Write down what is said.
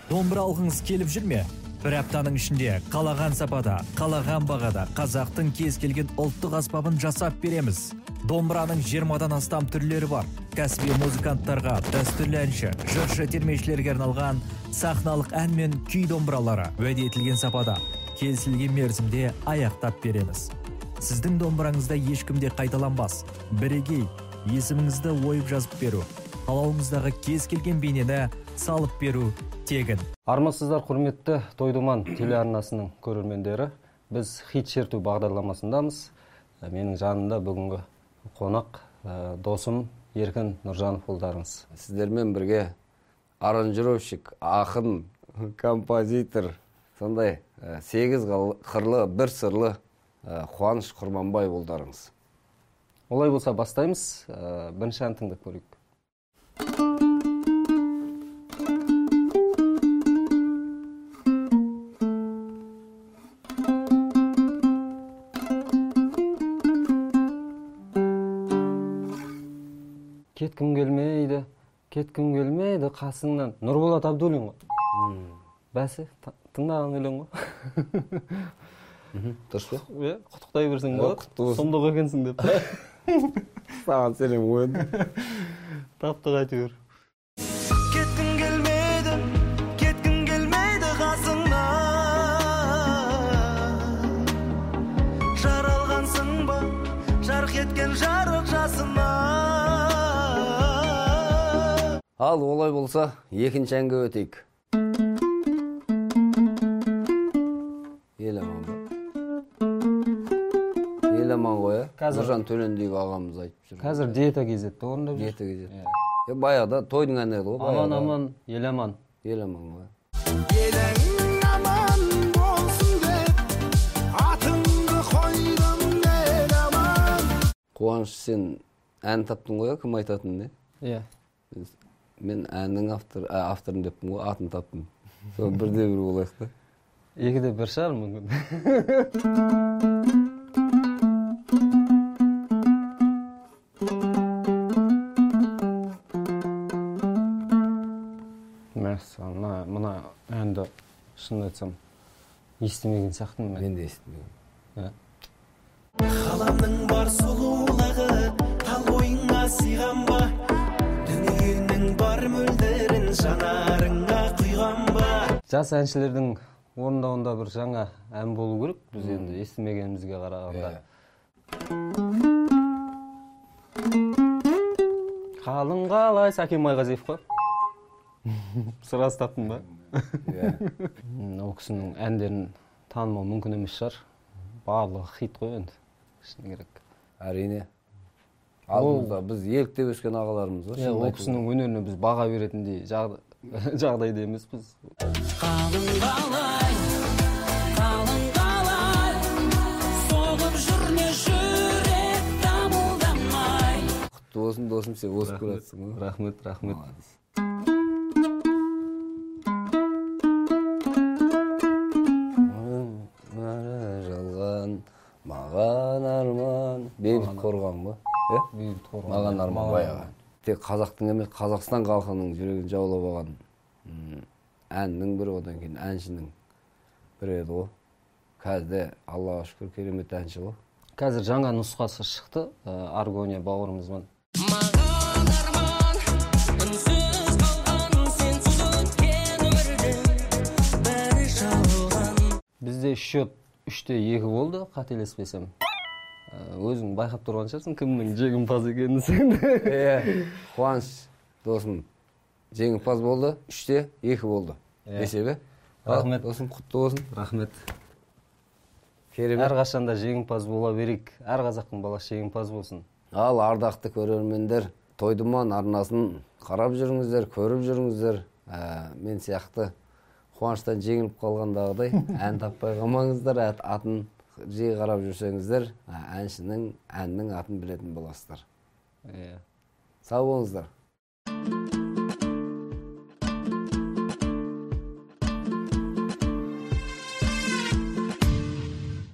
Домбыра алғыңыз келіп жүр ме? Бір аптаның ішінде қалаған сапада, қалаған бағада қазақтың кез келген ұлттық аспабын жасап береміз. Домбыраның 20-дан астам түрлері бар. Кәсіби музыканттарға, дәстүрлі әнші, жыршы термешілерге арналған сахналық ән мен күй домбыралары уәде етілген сапада, келісілген мерзімде аяқтап береміз. Сіздің домбыраңызда ешкімде қайталанбас. Бірегей, есіміңізді ойып жазып беру, қалауыңыздағы кез келген бейнені салып беру тегін. Армысыздар құрметті Тойдуман телеарнасының көрермендері. Біз хит шерту бағдарламасындамыз. Менің жанымда бүгінгі қонақ досым Еркін Нұржанов болдарыңыз. Сіздермен бірге аранжировщик, ақын, композитор, сондай 8 қырлы, бір сырлы Қуаныш Құрманбай болдарыңыз. Олай болса бастаймыз. Бірінші ән тыңдап көрейік. Кеткім келмейді қасыңнан. Нұрболат Абдуллин ғой. Бәсі, тыңдаған өлең ғой. Дұрыс па? Құттықтай берсің болады. Сұмдық екенсің деп. Саған сенем ойын. Таптық әйтеуір. Кеткім келмейді қасыңнан. Жаралғансың ба, жарқ еткен жарық жасынан. Ал олай болса, екінші әнге өтейік. Еламан ба? Еламан ғой, Нұржан Төлендиев ағамыз айтып жүр. Қазір диета кезетті орындап жүр. Диета кезетті. Баяғыда тойдың әні еді ғой. Аман, еламан. Еламан ғой. Елің аман болсын деп, атыңды қойдым еламан. Қуаныш, сен ән таптың ғой, кім айтатын не? Иә. Мен әннің авторын деппін ғой, атын таптым. Сол бірде-бір болайық та. Екіде бір шығар мүмкін. Мәссаған, мұна әнді шын айтсам естімеген сияқтымын мен. Мен де естімеген. Қаламның бар сұлулығы, тал ойыңа сыйған ба? Дүниенің бар мөлдірін жанарыңа құйған ба? Жас әншілердің орындауында бір жаңа ән болу керек, біз енді естімегенімізге қарағанда. Қалың қалай, Сәкен Майғазиев қой. Сырас таптың ба? Ол кісінің әндерін танымау мүмкін емес шығар. Барлығы хит қой енді. Шыны керек. Әрине. Алдымызда біз еліктеп өскен ағаларымыз бар. Ол кісінің өнеріне біз баға беретіндей жағдайда емеспіз. Қалың қалай, соғып жүрме жүрек дамылдамай. Құтты болсын досым, сен осып көретсің. Рахмет. Жалған, маған арман. Бейбіт Қорған ба? Бейбіт Қорған. Маған арман баяғы. Тек қазақтың емес, Қазақстан халқының жүрегін жаулап алған әннің бірі, одан кейін әншінің бірі еді ғой. Қазірде Аллаға шүкір керемет әнші ғой. Қазір жаңа нұсқасы шықты, Аргония бауырымызбен. Маған арман, үнсіз қалған, сенсіз өткен өмірдің бәрі жалған. Бізде счет 3-2 болды, қателеспесем. Өзің байқап тұрған шығарсың, кімнің жеңімпаз екенін сен. Қуаныш досым жеңімпаз болды, 3-2 болды. Есебі? Рахмет. Досым құтты болсын. Рахмет. Керемет. Әрқашанда жеңімпаз бола берейік. Әр қазақтың баласы жеңімпаз болсын. Ал ардақты көрермендер, Тойдуман арнасын қарап жүріңіздер, көріп жүріңіздер. Мен сияқты Қуаныштан жеңіліп қалғандағыдай ән таппай қалмаңыздар, атын жиі қарап жүрсеңіздер, әншінің әннің атын білетін боласыздар. Сау болыңыздар.